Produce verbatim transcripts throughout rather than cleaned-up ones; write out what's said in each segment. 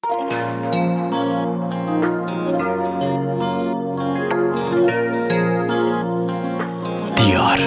دیار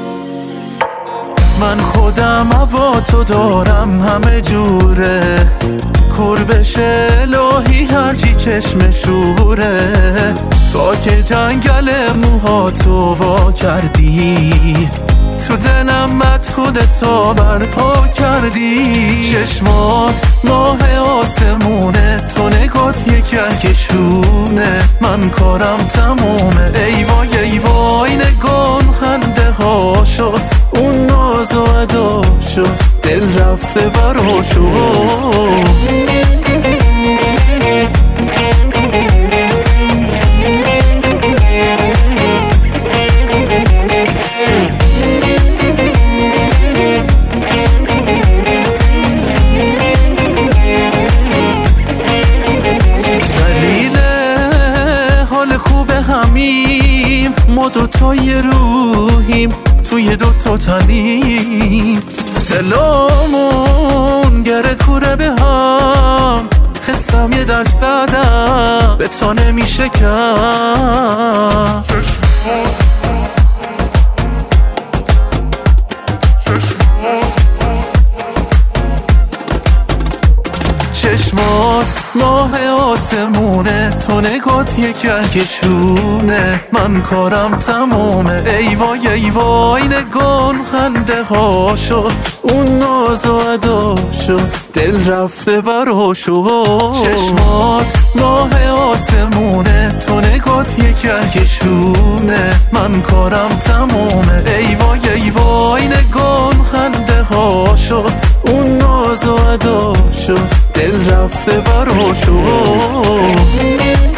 من خودم با تو دارم همه جوره، کور بشه الهی هرچی چشم شوره، تا که جنگل موها تو وا کردی، تو دلم مدکود تا برپا کردی. چشمات ماه آسمونه، تو نگات یک کهکشونه، من کارم تمومه. ای وای ای وای نگام خنده ها شد، اون ناز و ادا شد، دل رفته براشو. ما دوتای روحیم توی دوتا تنیم، دلامون گره کوره به هم، حسم یه درصدم به تا نمیشه کم. چشمات ماه آسمونه، تو نگات یک کهکشونه، من کارم تمومه. ای وای ای وای نگام خنده ها شد، اون ناز و ادا شد، دل رفته براشو. چشمات ماه آسمونه، تو نگات یک کهکشونه، من کارم تمومه. ای وای ای وای نگام خنده ها شد، اون ناز و ادا شد، دل رفته براشو.